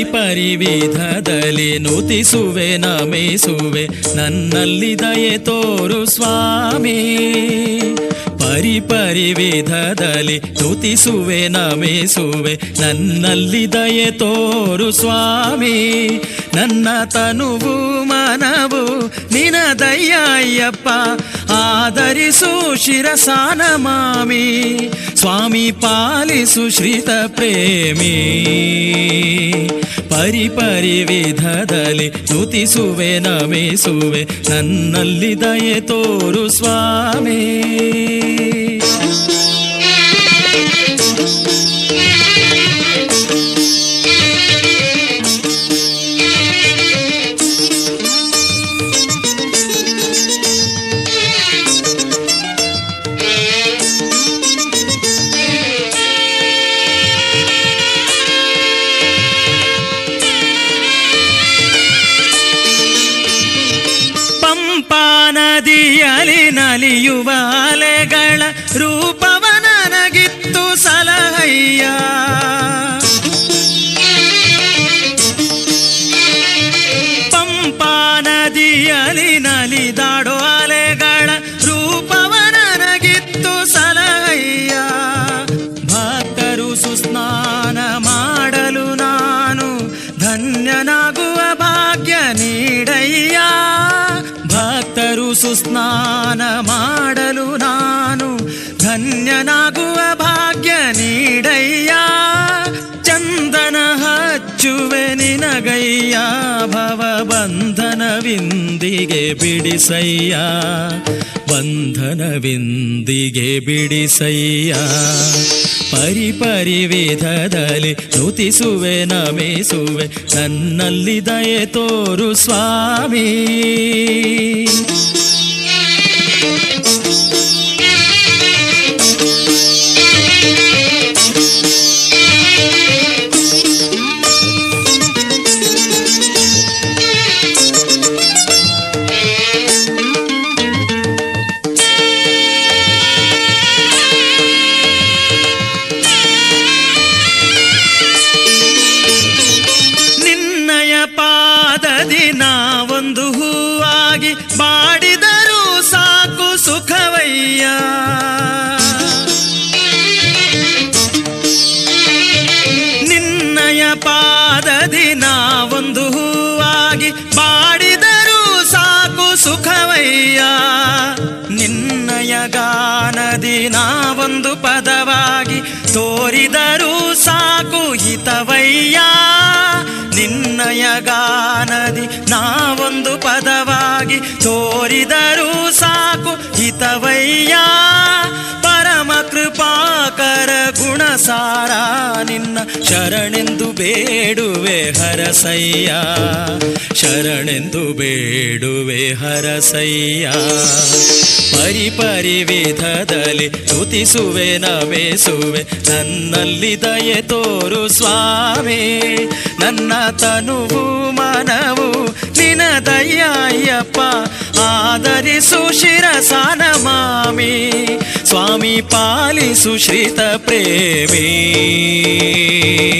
ಪರಿವಿಧದಲ್ಲಿ ನುತಿಸುವೆ ನಮಿಸುವೆ ನನ್ನಲ್ಲಿ ದಯೆ ತೋರು ಸ್ವಾಮಿ. ಪರಿವಿಧದಲ್ಲಿ ನುತಿಸುವೆ ನಮಿಸುವೆ ನನ್ನಲ್ಲಿ ದಯೆ ತೋರು ಸ್ವಾಮಿ. ನನ್ನ ತನುವು ಮನವು ನಿನದಯ್ಯ ಅಯ್ಯಪ್ಪ, ಆದರಿಸು ಶಿರಸಾನ ಮಾಮಿ. ಸ್ವಾಮಿ ಪಾಲಿಸು ಶ್ರಿತ ಪ್ರೇಮಿ. ಪರಿವಿಧದಲ್ಲಿ ನುತಿಸುವೆ ನಮಿಸುವೆ ನನ್ನಲ್ಲಿ ದಯೆ ತೋರು ಸ್ವಾಮಿ. ನದಿಯಲಿ ನಲಿಯುವ ಅಲೆಗಳ ರೂಪವ ನನಗಿತ್ತು ಸಲಹಯ್ಯ. ಪಂಪಾ ನದಿಯಲಿ ನಲಿದಾಡೋ ಅಲೆಗಳ ರೂಪವ ನನಗಿತ್ತು ಸಲಹಯ್ಯ. ಭಕ್ತರು ಸುಸ್ನಾನ ಮಾಡಲು ನಾನು ಧನ್ಯನಾಗುವ ಭಾಗ್ಯ ನೀಡಯ್ಯ. ಭಕ್ತರು ಸುಸ್ನಾನ ಮಾಡಲು ನಾನು ಧನ್ಯನಾಗುವ ಭಾಗ್ಯ ನೀಡಯ್ಯ. ಚಂದನ ಹಚ್ಚುವೆ ನಿನಗಯ್ಯ, ಭವ ಬಂಧನವಿಂದಿಗೆ ಬಿಡಿಸಯ್ಯ. ಬಂಧನವಿಂದಿಗೆ ಬಿಡಿಸಯ್ಯ. ಪರಿವಿಧದಲ್ಲಿ ನುತಿಸುವೆ ನಮಿಸುವೆ ನನ್ನಲ್ಲಿ ದಯೆ ತೋರು ಸ್ವಾಮಿ. ಒಂದು ಹೂವಾಗಿ ಬಾಡಿದರೂ ಸಾಕು ಸುಖವಯ್ಯ. ನಿನ್ನಯ ಪಾದದಿ ನಾವೊಂದು ಹೂವಾಗಿ ಬಾಡಿದರೂ ಸಾಕು ಸುಖವಯ್ಯ. ನಿನ್ನಯ ಗಾನದಿ ನಾವೊಂದು ಪದವಾಗಿ ತೋರಿದರೂ ಸಾಕು ಹಿತವಯ್ಯ. ನಿನ್ನಯ ಗಾನದಿ ನಾವೊಂದು ಪದವಾಗಿ ತೋರಿದರೂ ಸಾಕು ಹಿತವಯ್ಯ. ಪರಮ ಕೃಪಾಕರ ಗುಣಸಾರ ನಿನ್ನ ಶರಣೆಂದು ಬೇಡುವೆ ಹರಸಯ್ಯ. ಶರಣೆಂದು ಬೇಡುವೆ ಹರಸಯ್ಯ. ಪರಿವಿಧದಲ್ಲಿ ನುತಿಸುವೆ ನಮಿಸುವೆ ನನ್ನಲ್ಲಿ ದಯೆ ತೋರು ಸ್ವಾಮಿ. ನನ್ನ ತನುವು ಮನವು ನಿನದಯ್ಯ ಅಯ್ಯಪ್ಪ, ಆದರಿಸು ಶಿರಸಾನ ಮಾಮಿ. ಸ್ವಾಮಿ ಪಾಲಿಸು ಶ್ರಿತ ಪ್ರೇಮಿ.